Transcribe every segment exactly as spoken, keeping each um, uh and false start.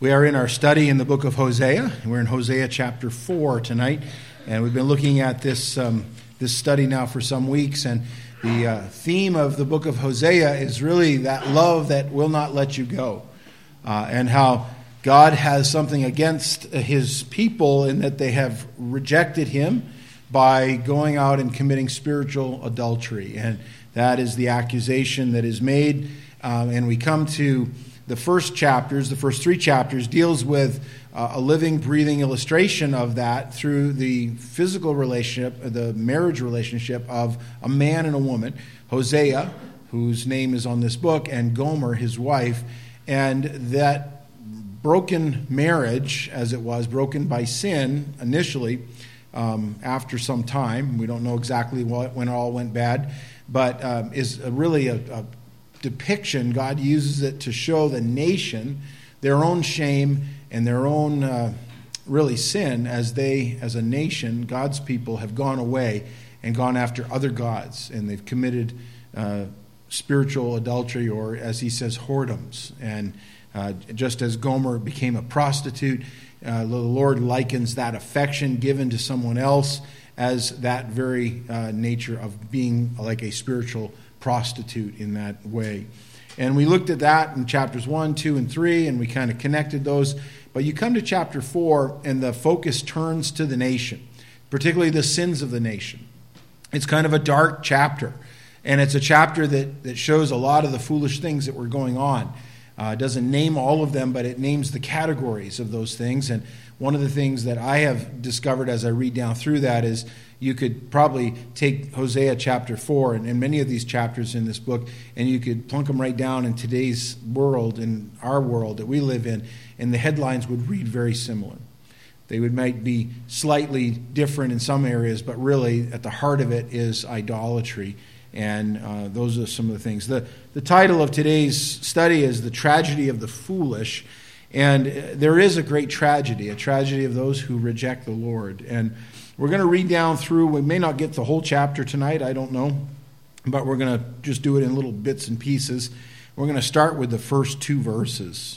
We are in our study in the book of Hosea. We're in Hosea chapter four tonight, and we've been looking at this um, this study now for some weeks. And the uh, theme of the book of Hosea is really that love that will not let you go, uh, and how God has something against His people in that they have rejected Him by going out and committing spiritual adultery, and that is the accusation that is made. Um, and we come to the first chapters, the first three chapters, deals with uh, a living, breathing illustration of that through the physical relationship, the marriage relationship of a man and a woman, Hosea, whose name is on this book, and Gomer, his wife, and that broken marriage, as it was, broken by sin initially, um, after some time, we don't know exactly what, when it all went bad, but um, is a really a, a depiction. God uses it to show the nation their own shame and their own uh, really sin as they, as a nation, God's people have gone away and gone after other gods, and they've committed uh, spiritual adultery, or as he says, whoredoms. And uh, just as Gomer became a prostitute, uh, the Lord likens that affection given to someone else as that very uh, nature of being like a spiritual prostitute in that way. And we looked at that in chapters one, two, and three, and we kind of connected those. But you come to chapter four, and the focus turns to the nation, particularly the sins of the nation. It's kind of a dark chapter, and it's a chapter that, that shows a lot of the foolish things that were going on. Uh, it doesn't name all of them, but it names the categories of those things. And one of the things that I have discovered as I read down through that is you could probably take Hosea chapter four and, and many of these chapters in this book, and you could plunk them right down in today's world, in our world that we live in, and the headlines would read very similar. They would might be slightly different in some areas, but really at the heart of it is idolatry. And uh, those are some of the things. The, the title of today's study is The Tragedy of the Foolish. And there is a great tragedy, a tragedy of those who reject the Lord. And we're going to read down through, we may not get the whole chapter tonight, I don't know, but we're going to just do it in little bits and pieces. We're going to start with the first two verses.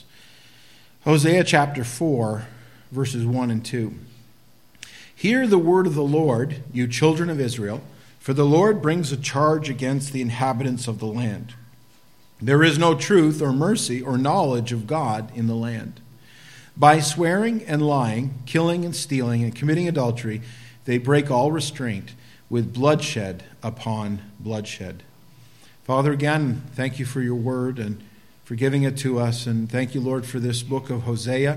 Hosea chapter four, verses one and two. Hear the word of the Lord, you children of Israel, for the Lord brings a charge against the inhabitants of the land. There is no truth or mercy or knowledge of God in the land. By swearing and lying, killing and stealing and committing adultery, they break all restraint with bloodshed upon bloodshed. Father, again, thank you for your word and for giving it to us. And thank you, Lord, for this book of Hosea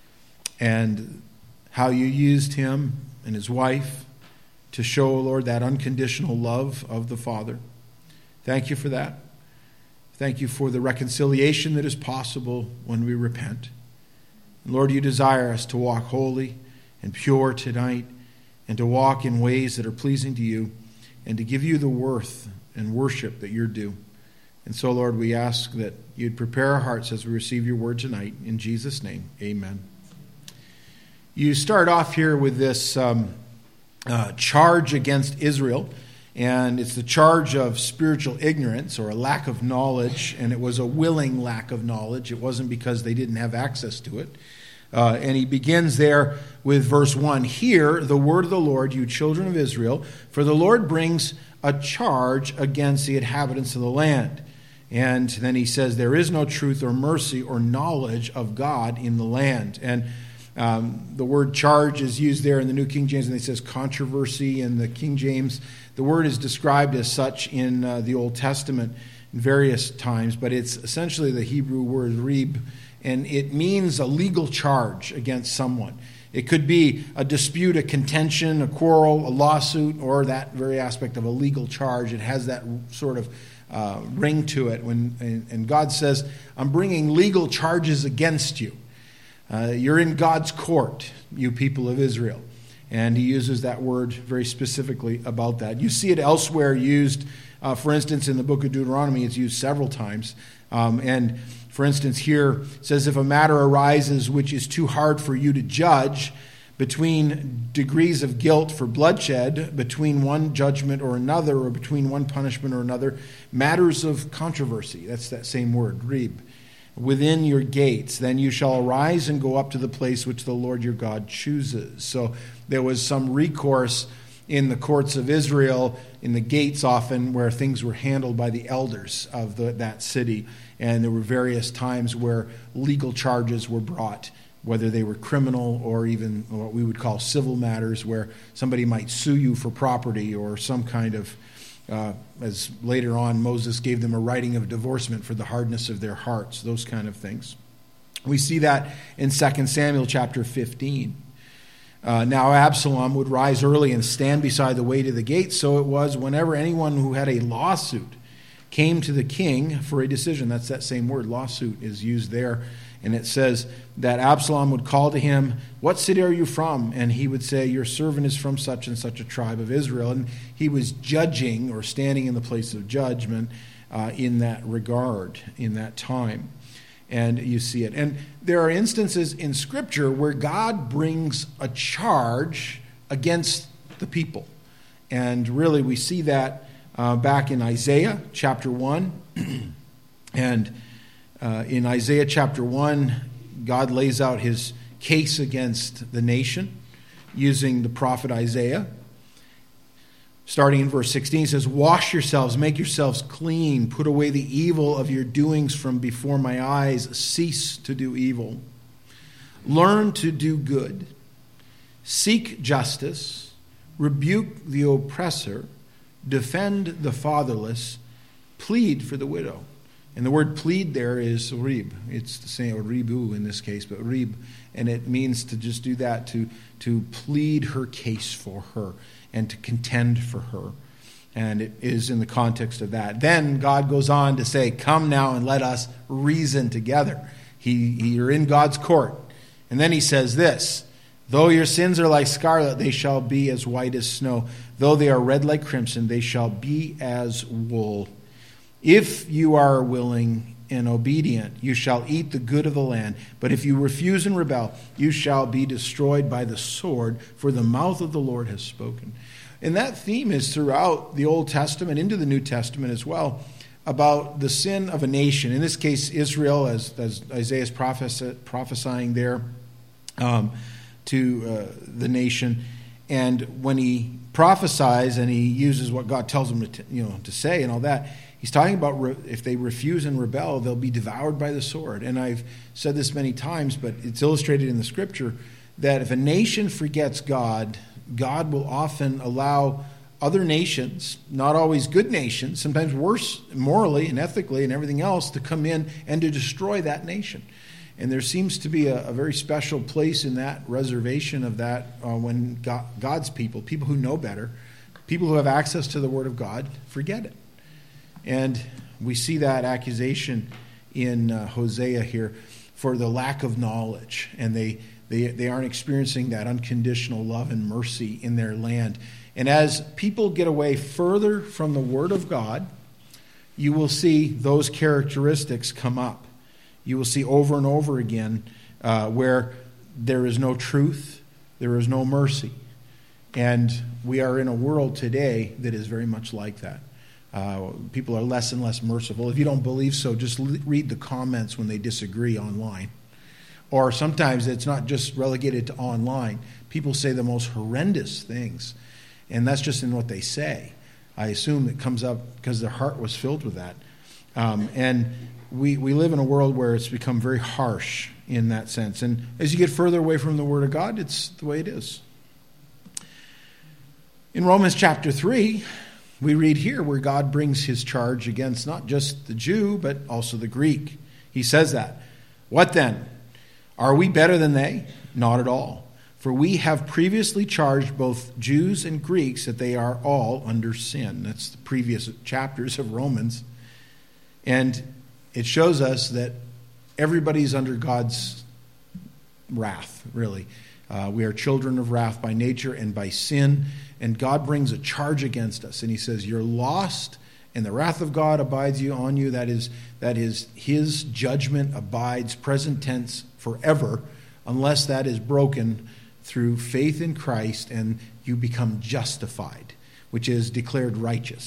and how you used him and his wife to show, Lord, that unconditional love of the Father. Thank you for that. Thank you for the reconciliation that is possible when we repent. And Lord, you desire us to walk holy and pure tonight, and to walk in ways that are pleasing to you, and to give you the worth and worship that you're due. And so, Lord, we ask that you'd prepare our hearts as we receive your word tonight. In Jesus' name, amen. You start off here with this um, uh, charge against Israel. And it's the charge of spiritual ignorance or a lack of knowledge, and it was a willing lack of knowledge. It wasn't because they didn't have access to it. Uh, and he begins there with verse one. Hear the word of the Lord, you children of Israel, for the Lord brings a charge against the inhabitants of the land. And then he says, there is no truth or mercy or knowledge of God in the land. And Um, the word charge is used there in the New King James, and it says controversy in the King James. The word is described as such in uh, the Old Testament in various times, but it's essentially the Hebrew word rib, and it means a legal charge against someone. It could be a dispute, a contention, a quarrel, a lawsuit, or that very aspect of a legal charge. It has that sort of uh, ring to it. When and, and God says, I'm bringing legal charges against you. Uh, you're in God's court, you people of Israel. And he uses that word very specifically about that. You see it elsewhere used, uh, for instance, in the book of Deuteronomy, it's used several times. Um, and for instance, here it says, if a matter arises which is too hard for you to judge, between degrees of guilt for bloodshed, between one judgment or another, or between one punishment or another, matters of controversy. That's that same word, rib. within your gates. Then you shall arise and go up to the place which the Lord your God chooses. So there was some recourse in the courts of Israel, in the gates often, where things were handled by the elders of the, that city. And there were various times where legal charges were brought, whether they were criminal or even what we would call civil matters, where somebody might sue you for property or some kind of, uh, as later on Moses gave them a writing of divorcement for the hardness of their hearts, those kind of things. We see that in Second Samuel chapter fifteen. Uh, now Absalom would rise early and stand beside the way to the gate. So it was whenever anyone who had a lawsuit came to the king for a decision. That's that same word, lawsuit, is used there. And it says that Absalom would call to him, "What city are you from?" And he would say, "Your servant is from such and such a tribe of Israel." And he was judging or standing in the place of judgment uh, in that regard, in that time. And you see it. And there are instances in Scripture where God brings a charge against the people. And really we see that uh, back in Isaiah chapter one. And uh, in Isaiah chapter one, God lays out his case against the nation using the prophet Isaiah. Starting in verse sixteen, it says, "Wash yourselves, make yourselves clean, put away the evil of your doings from before my eyes, cease to do evil. Learn to do good, seek justice, rebuke the oppressor, defend the fatherless, plead for the widow." And the word plead there is rib. It's the same, or ribu in this case, but rib. And it means to just do that, to, to plead her case for her and to contend for her. And it is in the context of that. Then God goes on to say, "Come now and let us reason together." He, he, you're in God's court. And then he says this, "Though your sins are like scarlet, they shall be as white as snow. Though they are red like crimson, they shall be as wool. If you are willing and obedient, you shall eat the good of the land. But if you refuse and rebel, you shall be destroyed by the sword, for the mouth of the Lord has spoken." And that theme is throughout the Old Testament, into the New Testament as well, about the sin of a nation. In this case, Israel, as, as Isaiah is prophes- prophesying there um, to uh, the nation. And when he prophesies and he uses what God tells him to, t- you know, to say and all that, he's talking about re- if they refuse and rebel, they'll be devoured by the sword. And I've said this many times, but it's illustrated in the Scripture that if a nation forgets God, God will often allow other nations, not always good nations, sometimes worse morally and ethically and everything else, to come in and to destroy that nation. And there seems to be a, a very special place in that reservation of that uh, when God, God's people, people who know better, people who have access to the Word of God, forget it. And we see that accusation in uh, Hosea here for the lack of knowledge. And they, they, they aren't experiencing that unconditional love and mercy in their land. And as people get away further from the Word of God, you will see those characteristics come up. You will see over and over again uh, where there is no truth, there is no mercy. And we are in a world today that is very much like that. Uh, people are less and less merciful. If you don't believe so, just l- read the comments when they disagree online. Or sometimes it's not just relegated to online. People say the most horrendous things, and that's just in what they say. I assume it comes up because their heart was filled with that. Um, and we, we live in a world where it's become very harsh in that sense. And as you get further away from the Word of God, it's the way it is. In Romans chapter three, we read here where God brings his charge against not just the Jew, but also the Greek. He says that. "What then? Are we better than they? Not at all. For we have previously charged both Jews and Greeks that they are all under sin." That's the previous chapters of Romans. And it shows us that everybody's under God's wrath, really. Uh, we are children of wrath by nature and by sin. And God brings a charge against us. And he says, you're lost, and the wrath of God abides you on you. That is, that is, his judgment abides, present tense, forever, unless that is broken through faith in Christ and you become justified, which is declared righteous.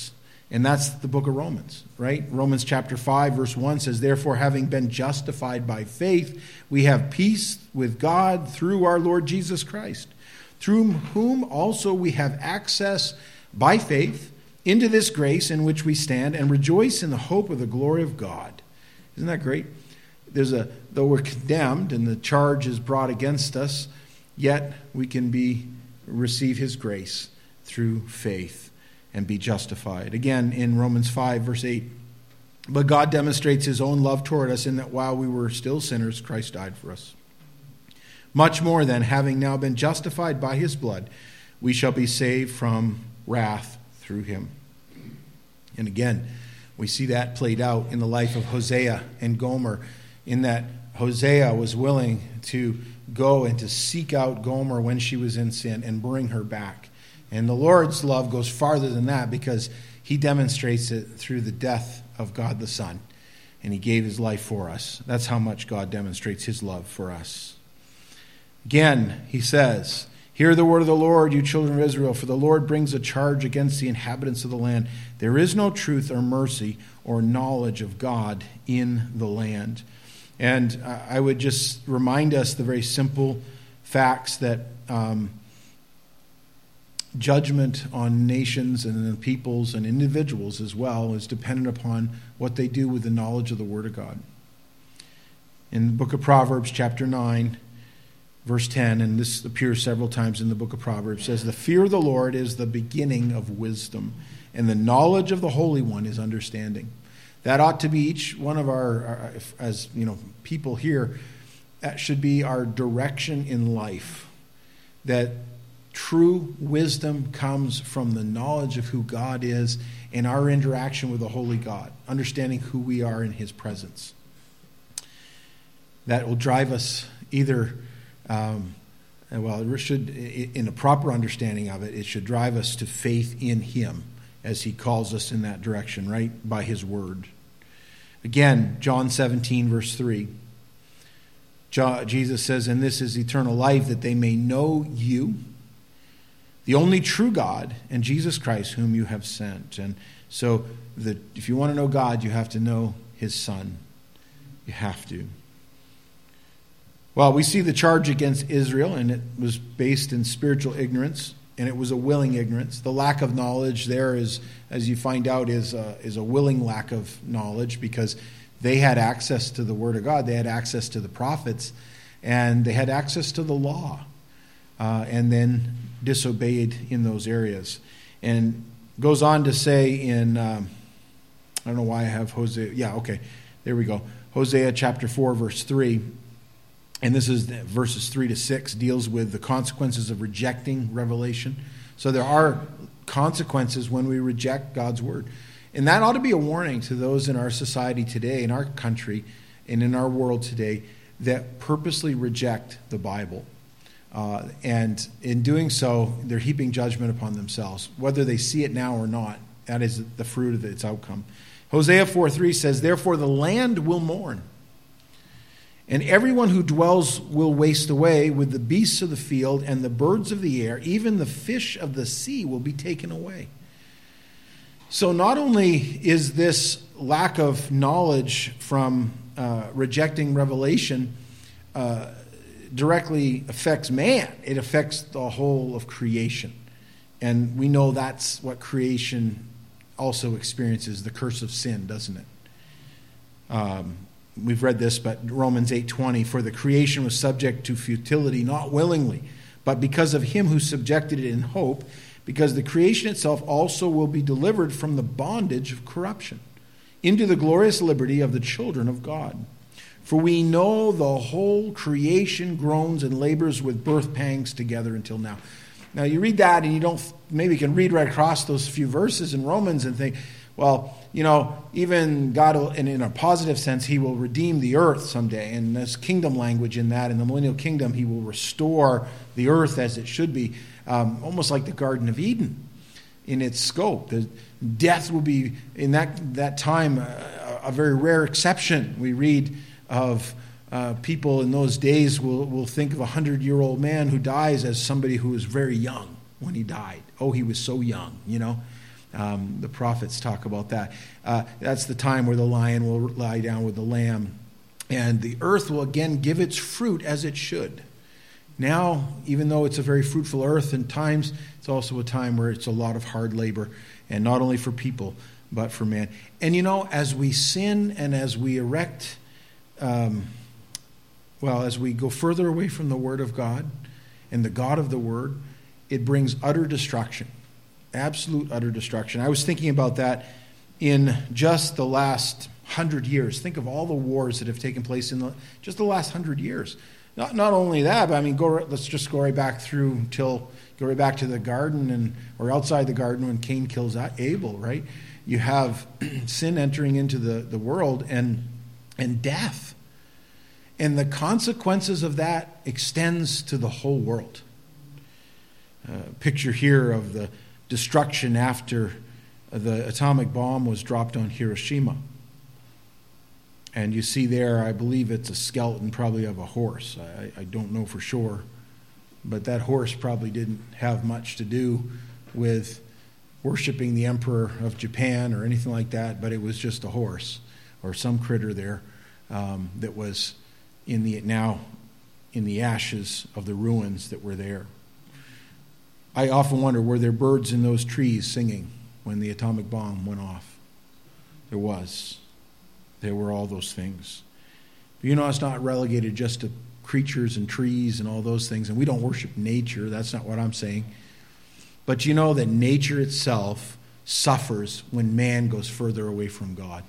And that's the book of Romans, right? Romans chapter five, verse one says, therefore, having been justified by faith, we have peace with God through our Lord Jesus Christ, through whom also we have access by faith into this grace in which we stand and rejoice in the hope of the glory of God. Isn't that great? There's a, though we're condemned and the charge is brought against us, yet we can be receive his grace through faith and be justified. Again, in Romans five, verse eight, but God demonstrates his own love toward us in that while we were still sinners, Christ died for us. Much more then, having now been justified by his blood, we shall be saved from wrath through him. And again, we see that played out in the life of Hosea and Gomer, in that Hosea was willing to go and to seek out Gomer when she was in sin and bring her back. And the Lord's love goes farther than that because he demonstrates it through the death of God the Son. And he gave his life for us. That's how much God demonstrates his love for us. Again, he says, hear the word of the Lord, you children of Israel, for the Lord brings a charge against the inhabitants of the land. There is no truth or mercy or knowledge of God in the land. And I would just remind us the very simple facts that um, judgment on nations and peoples and individuals as well is dependent upon what they do with the knowledge of the Word of God. In the book of Proverbs, chapter nine, verse ten, and this appears several times in the book of Proverbs, says, the fear of the Lord is the beginning of wisdom, and the knowledge of the Holy One is understanding. That ought to be each one of our, our as you know, people here, that should be our direction in life. That true wisdom comes from the knowledge of who God is and our interaction with the Holy God, understanding who we are in his presence. That will drive us either, um, well, it should, in a proper understanding of it, it should drive us to faith in him as he calls us in that direction, right? By his word. Again, John seventeen, verse three. Jesus says, and this is eternal life, that they may know you, the only true God, and Jesus Christ, whom you have sent. And so the, if you want to know God, you have to know his Son. You have to. Well, we see the charge against Israel, and it was based in spiritual ignorance, and it was a willing ignorance. The lack of knowledge there is, as you find out, is a, is a willing lack of knowledge, because they had access to the Word of God. They had access to the prophets, and they had access to the law, uh, and then disobeyed in those areas. And goes on to say in, um, I don't know why I have Hosea. Yeah, okay, there we go. Hosea chapter four, verse three. And this is verses three to six, deals with the consequences of rejecting revelation. So there are consequences when we reject God's word. And that ought to be a warning to those in our society today, in our country, and in our world today, that purposely reject the Bible. Uh, and in doing so, they're heaping judgment upon themselves. Whether they see it now or not, that is the fruit of its outcome. Hosea four three says, therefore the land will mourn, and everyone who dwells will waste away, with the beasts of the field and the birds of the air, even the fish of the sea will be taken away. So not only is this lack of knowledge from uh, rejecting revelation uh, directly affects man, it affects the whole of creation. And we know that's what creation also experiences, the curse of sin, doesn't it? Um, we've read this, but Romans eight twenty, for the creation was subject to futility, not willingly, but because of him who subjected it in hope, because the creation itself also will be delivered from the bondage of corruption into the glorious liberty of the children of God. For we know the whole creation groans and labors with birth pangs together until now. Now you read that and you don't, maybe you can read right across those few verses in Romans and think, well, you know, even God, will, and in a positive sense, he will redeem the earth someday. And there's kingdom language in that. In the millennial kingdom, he will restore the earth as it should be, um, almost like the Garden of Eden in its scope. The death will be, in that, that time, a, a very rare exception. We read of uh, people in those days will, will think of a hundred-year-old man who dies as somebody who was very young when he died. Oh, he was so young, you know. Um, the prophets talk about that. Uh, that's the time where the lion will lie down with the lamb. And the earth will again give its fruit as it should. Now, even though it's a very fruitful earth in times, it's also a time where it's a lot of hard labor. And not only for people, but for man. And you know, as we sin and as we erect, um, well, as we go further away from the Word of God and the God of the Word, it brings utter destruction. Absolute utter destruction. I was thinking about that in just the last hundred years. Think of all the wars that have taken place in the, just the last hundred years. Not not only that, but I mean, go. Let's just go right back through till go right back to the garden and or outside the garden when Cain kills Abel. Right, you have sin entering into the, the world and and death, and the consequences of that extends to the whole world. Uh, picture here of the destruction after the atomic bomb was dropped on Hiroshima. And you see there, I believe it's a skeleton probably of a horse. I, I don't know for sure. But that horse probably didn't have much to do with worshiping the emperor of Japan or anything like that, but it was just a horse or some critter there um, that was in the now in the ashes of the ruins that were there. I often wonder, were there birds in those trees singing when the atomic bomb went off? There was. There were all those things. But you know, it's not relegated just to creatures and trees and all those things. And we don't worship nature. That's not what I'm saying. But you know that nature itself suffers when man goes further away from God.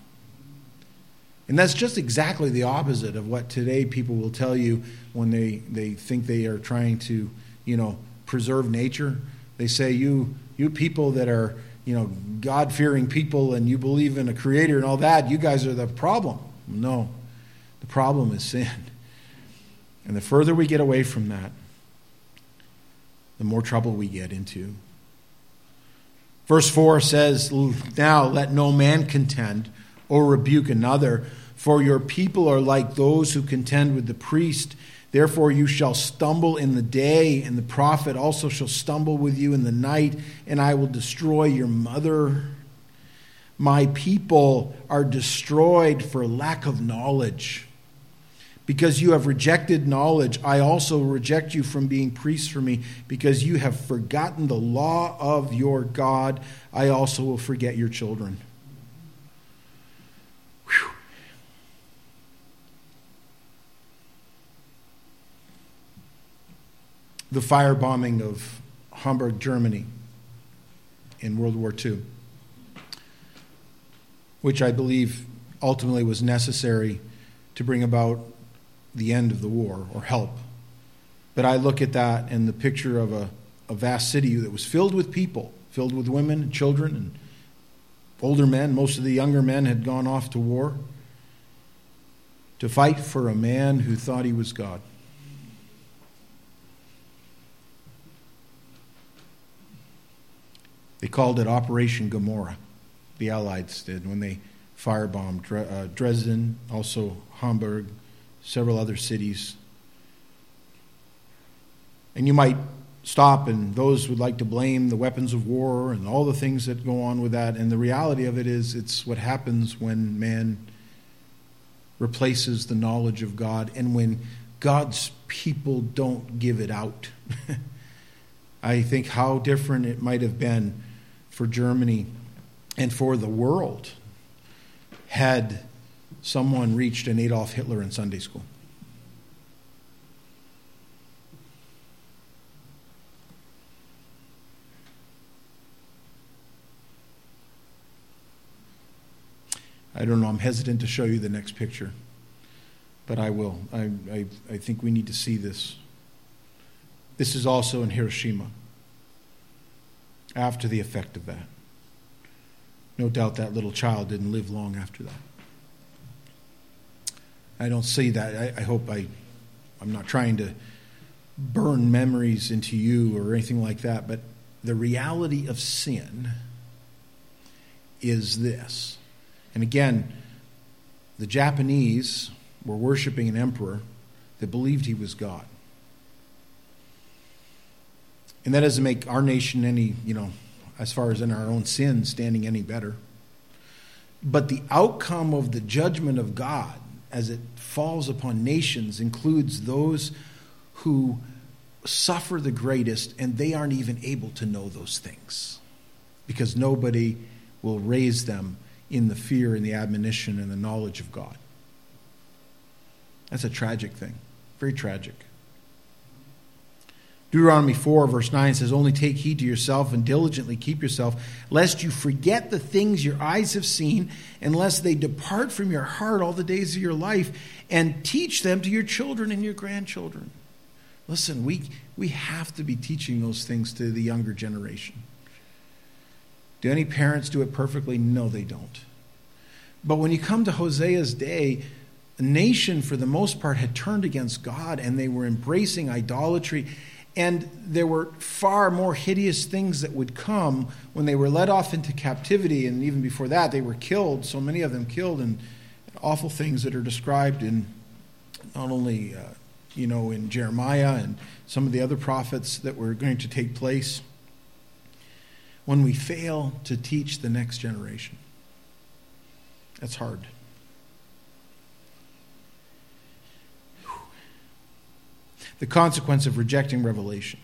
And that's just exactly the opposite of what today people will tell you when they, they think they are trying to, you know, preserve nature. They say, you you people that are, you know, God-fearing people and you believe in a creator and all that, you guys are the problem. No, the problem is sin. And the further we get away from that, the more trouble we get into. Verse four says, now let no man contend or rebuke another, for your people are like those who contend with the priest. Therefore you shall stumble in the day, and the prophet also shall stumble with you in the night, and I will destroy your mother. My people are destroyed for lack of knowledge. Because you have rejected knowledge, I also reject you from being priests for me. Because you have forgotten the law of your God, I also will forget your children. Whew. The firebombing of Hamburg, Germany in World War Two, which I believe ultimately was necessary to bring about the end of the war or help. But I look at that and the picture of a, a vast city that was filled with people, filled with women and children and older men. Most of the younger men had gone off to war to fight for a man who thought he was God. They called it Operation Gomorrah, the Allies did, when they firebombed uh, Dresden, also Hamburg, several other cities. And you might stop, and those would like to blame the weapons of war and all the things that go on with that. And the reality of it is, it's what happens when man replaces the knowledge of God and when God's people don't give it out. I think how different it might have been for Germany and for the world had someone reached an Adolf Hitler in Sunday school. I don't know, I'm hesitant to show you the next picture, but I will. I, I, I think we need to see this. This is also in Hiroshima, after the effect of that. No doubt that little child didn't live long after that. I don't see that. I, I hope I, I'm not trying to burn memories into you or anything like that, but the reality of sin is this. And again, the Japanese were worshiping an emperor that believed he was God. And that doesn't make our nation any, you know, as far as in our own sin standing any better. But the outcome of the judgment of God as it falls upon nations includes those who suffer the greatest, and they aren't even able to know those things because nobody will raise them in the fear and the admonition and the knowledge of God. That's a tragic thing. Very tragic. Deuteronomy four verse nine says, "Only take heed to yourself and diligently keep yourself, lest you forget the things your eyes have seen, and lest they depart from your heart all the days of your life, and teach them to your children and your grandchildren." Listen, we, we have to be teaching those things to the younger generation. Do any parents do it perfectly? No, they don't. But when you come to Hosea's day, the nation, for the most part, had turned against God, and they were embracing idolatry. And there were far more hideous things that would come when they were led off into captivity. And even before that, they were killed, so many of them killed, and awful things that are described in not only, uh, you know, in Jeremiah and some of the other prophets that were going to take place. When we fail to teach the next generation, that's hard. The consequence of rejecting revelation.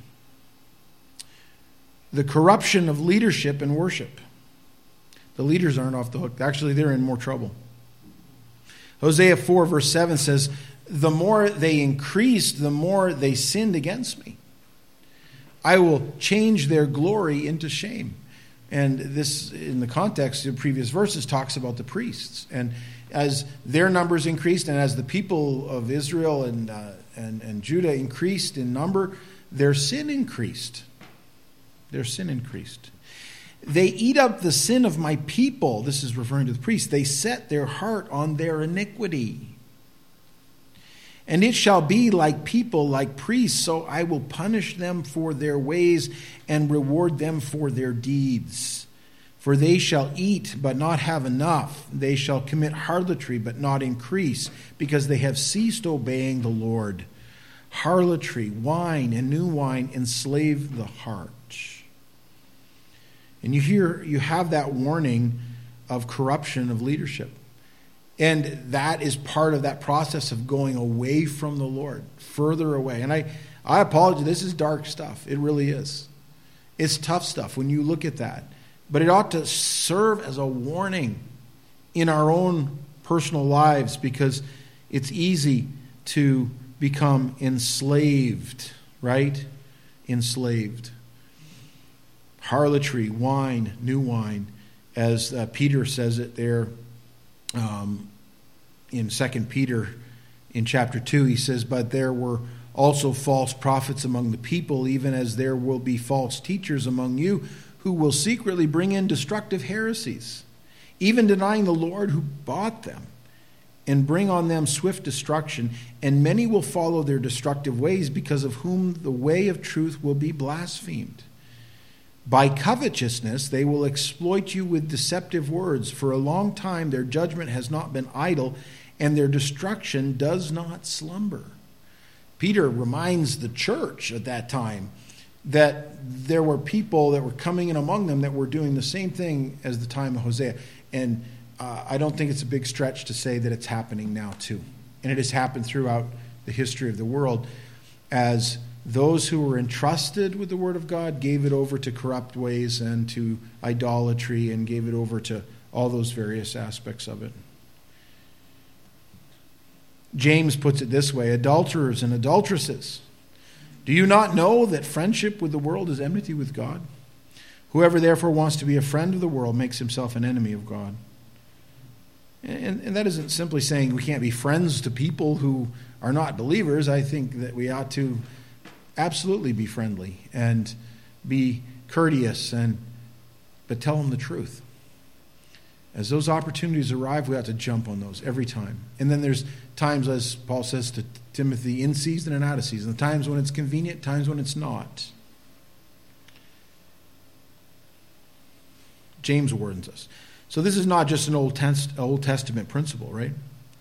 The corruption of leadership and worship. The leaders aren't off the hook. Actually, they're in more trouble. Hosea four verse seven says, "The more they increased, the more they sinned against me. I will change their glory into shame." And this, in the context of previous verses, talks about the priests. And as their numbers increased, and as the people of Israel and uh, and, and Judah increased in number, their sin increased. Their sin increased. "They eat up the sin of my people." This is referring to the priests. "They set their heart on their iniquity. And it shall be like people, like priests, so I will punish them for their ways and reward them for their deeds. For they shall eat, but not have enough. They shall commit harlotry, but not increase, because they have ceased obeying the Lord. Harlotry, wine, and new wine enslave the heart." And you hear, you have that warning of corruption of leadership. And that is part of that process of going away from the Lord, further away. And I, I apologize, this is dark stuff. It really is. It's tough stuff when you look at that. But it ought to serve as a warning in our own personal lives, because it's easy to become enslaved, right? Enslaved. Harlotry, wine, new wine, as uh, Peter says it there um, in Second Peter in chapter two. He says, "But there were also false prophets among the people, even as there will be false teachers among you, who will secretly bring in destructive heresies, even denying the Lord who bought them, and bring on them swift destruction. And many will follow their destructive ways, because of whom the way of truth will be blasphemed. By covetousness they will exploit you with deceptive words. For a long time their judgment has not been idle, and their destruction does not slumber." Peter reminds the church at that time that there were people that were coming in among them that were doing the same thing as the time of Hosea. And uh, I don't think it's a big stretch to say that it's happening now too. And it has happened throughout the history of the world, as those who were entrusted with the Word of God gave it over to corrupt ways and to idolatry, and gave it over to all those various aspects of it. James puts it this way: "Adulterers and adulteresses, do you not know that friendship with the world is enmity with God? Whoever therefore wants to be a friend of the world makes himself an enemy of God." And, and that isn't simply saying we can't be friends to people who are not believers. I think that we ought to absolutely be friendly and be courteous, and but tell them the truth. As those opportunities arrive, we ought to jump on those every time. And then there's times, as Paul says to Timothy, in season and out of season. Times when it's convenient, times when it's not. James warns us. So this is not just an Old Testament principle, right?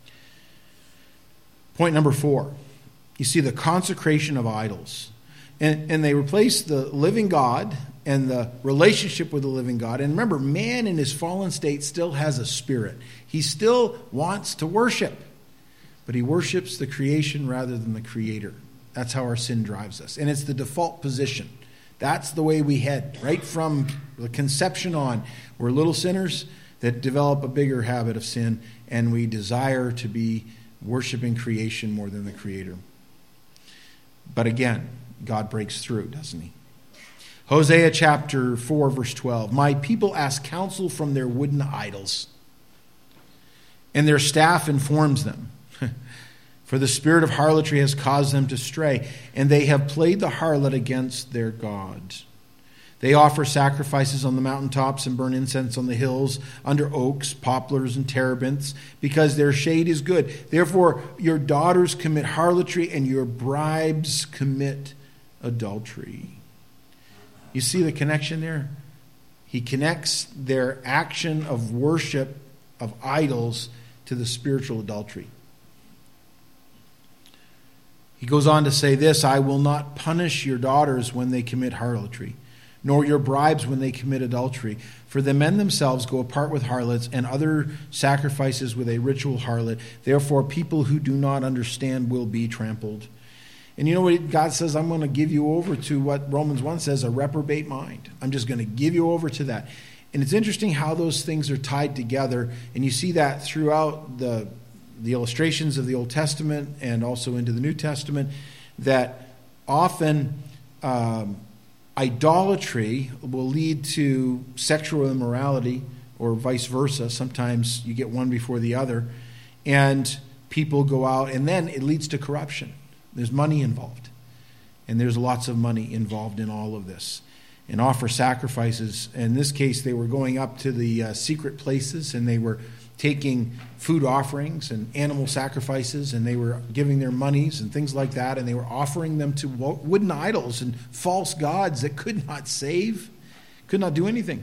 Point number four. You see the consecration of idols. And, and they replace the living God and the relationship with the living God. And remember, man in his fallen state still has a spirit. He still wants to worship, but he worships the creation rather than the Creator. That's how our sin drives us. And it's the default position. That's the way we head, right from the conception on. We're little sinners that develop a bigger habit of sin, and we desire to be worshiping creation more than the Creator. But again, God breaks through, doesn't he? Hosea chapter four, verse twelve. My people ask counsel from their wooden idols, and their staff informs them. For the spirit of harlotry has caused them to stray, and they have played the harlot against their God. They offer sacrifices on the mountaintops and burn incense on the hills, under oaks, poplars, and terebinths, because their shade is good. Therefore, your daughters commit harlotry, and your bribes commit adultery. You see the connection there? He connects their action of worship of idols to the spiritual adultery. He goes on to say this, I will not punish your daughters when they commit harlotry, nor your bribes when they commit adultery. For the men themselves go apart with harlots and other sacrifices with a ritual harlot. Therefore, people who do not understand will be trampled. And you know what God says? I'm going to give you over to what Romans one says, a reprobate mind. I'm just going to give you over to that. And it's interesting how those things are tied together. And you see that throughout the, the illustrations of the Old Testament and also into the New Testament, that often um, idolatry will lead to sexual immorality or vice versa. Sometimes you get one before the other. And people go out, and then it leads to corruption. There's money involved. And there's lots of money involved in all of this. And offer sacrifices. In this case, they were going up to the uh, secret places, and they were taking food offerings and animal sacrifices, and they were giving their monies and things like that, and they were offering them to wooden idols and false gods that could not save, could not do anything.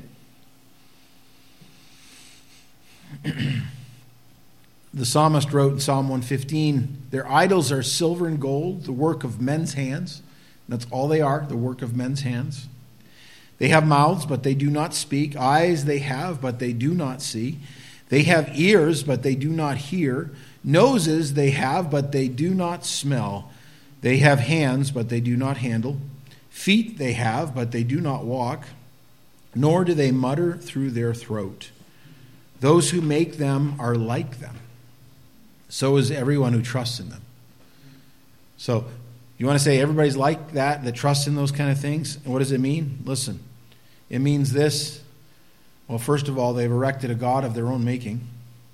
The psalmist wrote in Psalm one fifteen, their idols are silver and gold, the work of men's hands. That's all they are, the work of men's hands. They have mouths, but they do not speak. Eyes they have, but they do not see. They have ears, but they do not hear. Noses they have, but they do not smell. They have hands, but they do not handle. Feet they have, but they do not walk. Nor do they mutter through their throat. Those who make them are like them. So is everyone who trusts in them. So, you want to say everybody's like that, that trusts in those kind of things? And what does it mean? Listen, it means this. Well, first of all, they've erected a god of their own making.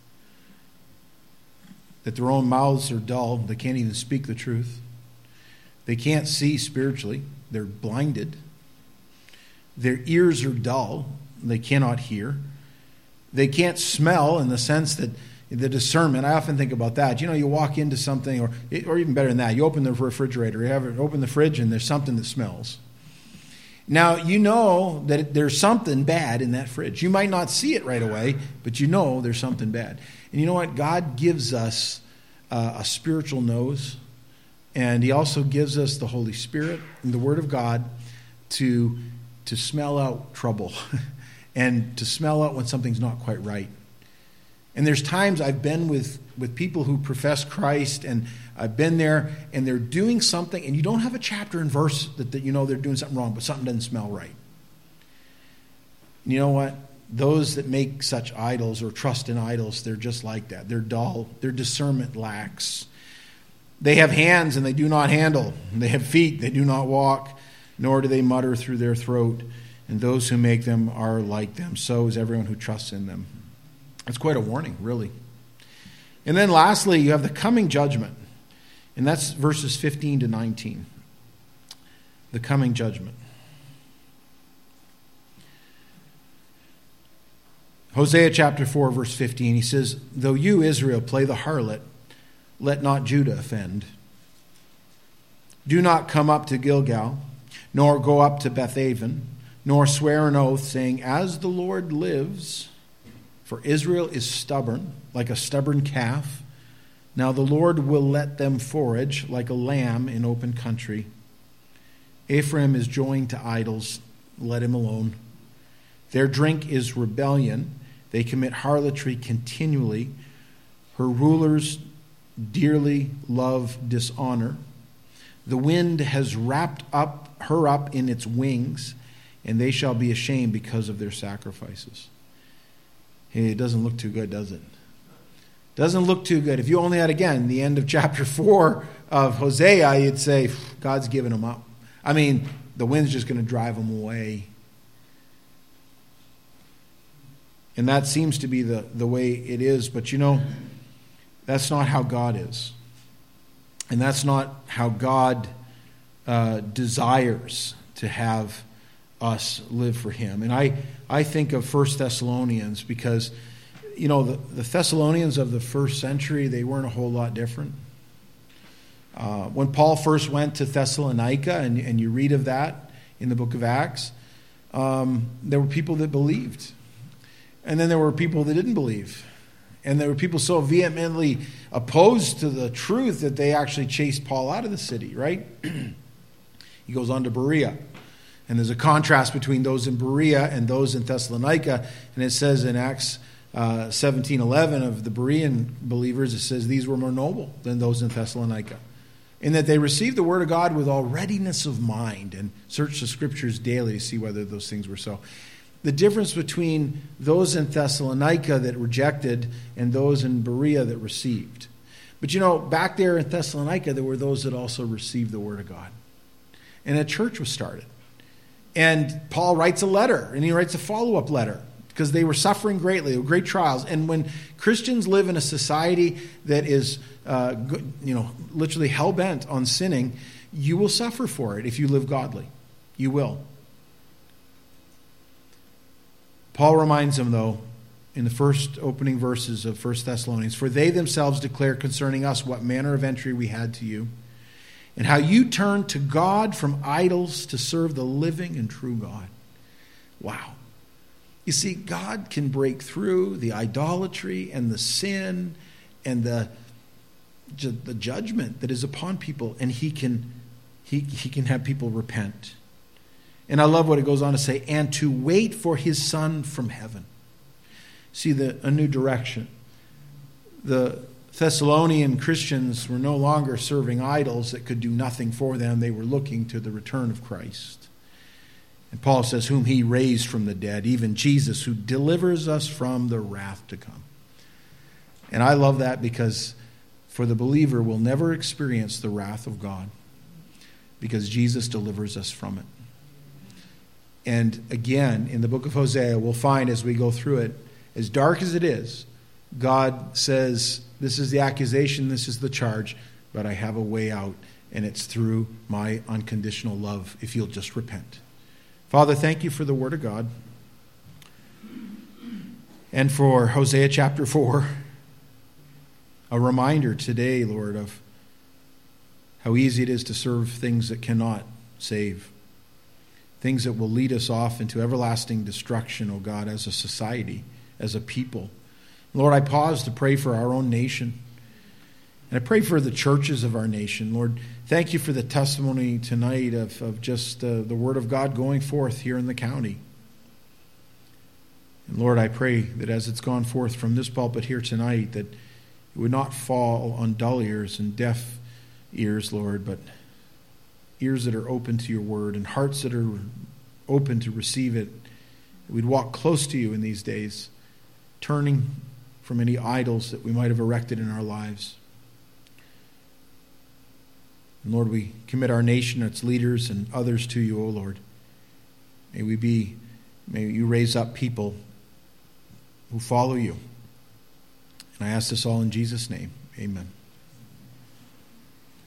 That their own mouths are dull. They can't even speak the truth. They can't see spiritually. They're blinded. Their ears are dull. They cannot hear. They can't smell in the sense that the discernment, I often think about that. You know, you walk into something, or or even better than that, you open the refrigerator, you have it, open the fridge, and there's something that smells. Now, you know that there's something bad in that fridge. You might not see it right away, but you know there's something bad. And you know what? God gives us uh, a spiritual nose, and he also gives us the Holy Spirit and the Word of God to, to smell out trouble and to smell out when something's not quite right. And there's times I've been with, with people who profess Christ, and I've been there, and they're doing something, and you don't have a chapter and verse that, that you know they're doing something wrong, but something doesn't smell right. And you know what? Those that make such idols or trust in idols, they're just like that. They're dull. Their discernment lacks. They have hands, and they do not handle. They have feet, they do not walk, nor do they mutter through their throat. And those who make them are like them. So is everyone who trusts in them. It's quite a warning, really. And then lastly, you have the coming judgment. And that's verses fifteen to nineteen. The coming judgment. Hosea chapter four, verse fifteen, he says, though you, Israel, play the harlot, let not Judah offend. Do not come up to Gilgal, nor go up to Bethaven, nor swear an oath, saying, as the Lord lives... For Israel is stubborn, like a stubborn calf. Now the Lord will let them forage like a lamb in open country. Ephraim is joined to idols let him alone. Their drink is rebellion. They commit harlotry continually. Her rulers dearly love dishonor. The wind has wrapped up her up in its wings, and they shall be ashamed because of their sacrifices. Hey, it doesn't look too good, does it? Doesn't look too good. If you only had, again, the end of chapter four of Hosea, you'd say, God's given them up. I mean, the wind's just going to drive them away. And that seems to be the, the way it is. But you know, that's not how God is. And that's not how God uh, desires to have us live for him. And I, I think of First Thessalonians because, you know, the, the Thessalonians of the first century, they weren't a whole lot different. Uh, when Paul first went to Thessalonica, and, and you read of that in the book of Acts, um, there were people that believed. And then there were people that didn't believe. And there were people so vehemently opposed to the truth that they actually chased Paul out of the city, right? He goes on to Berea. And there's a contrast between those in Berea and those in Thessalonica. And it says in Acts uh, seventeen eleven of the Berean believers, it says these were more noble than those in Thessalonica, in that they received the word of God with all readiness of mind and searched the scriptures daily to see whether those things were so. The difference between those in Thessalonica that rejected and those in Berea that received. But you know, back there in Thessalonica, there were those that also received the word of God. And a church was started. And Paul writes a letter, and he writes a follow-up letter, because they were suffering greatly, there were great trials. And when Christians live in a society that is, uh, you know, literally hell-bent on sinning, you will suffer for it if you live godly. You will. Paul reminds them, though, in the first opening verses of First Thessalonians, for they themselves declare concerning us what manner of entry we had to you, and how you turned to God from idols to serve the living and true God. Wow. You see, God can break through the idolatry and the sin and the, the judgment that is upon people, and he can, he, he can have people repent. And I love what it goes on to say, and to wait for his Son from heaven. See, the, a new direction. The Thessalonian Christians were no longer serving idols that could do nothing for them. They were looking to the return of Christ. And Paul says, whom he raised from the dead, even Jesus, who delivers us from the wrath to come. And I love that because for the believer, we'll never experience the wrath of God because Jesus delivers us from it. And again, in the book of Hosea, we'll find as we go through it, as dark as it is, God says, this is the accusation, this is the charge, but I have a way out, and it's through my unconditional love, if you'll just repent. Father, thank you for the word of God, and for Hosea chapter four, a reminder today, Lord, of how easy it is to serve things that cannot save. Things that will lead us off into everlasting destruction, oh God, as a society, as a people. Lord, I pause to pray for our own nation. And I pray for the churches of our nation. Lord, thank you for the testimony tonight of, of just uh, the word of God going forth here in the county. And Lord, I pray that as it's gone forth from this pulpit here tonight, that it would not fall on dull ears and deaf ears, Lord, but ears that are open to your word and hearts that are open to receive it. We'd walk close to you in these days, turning from any idols that we might have erected in our lives. And Lord, we commit our nation, its leaders, and others to you, O Lord. May we be, may you raise up people who follow you. And I ask this all in Jesus' name. Amen.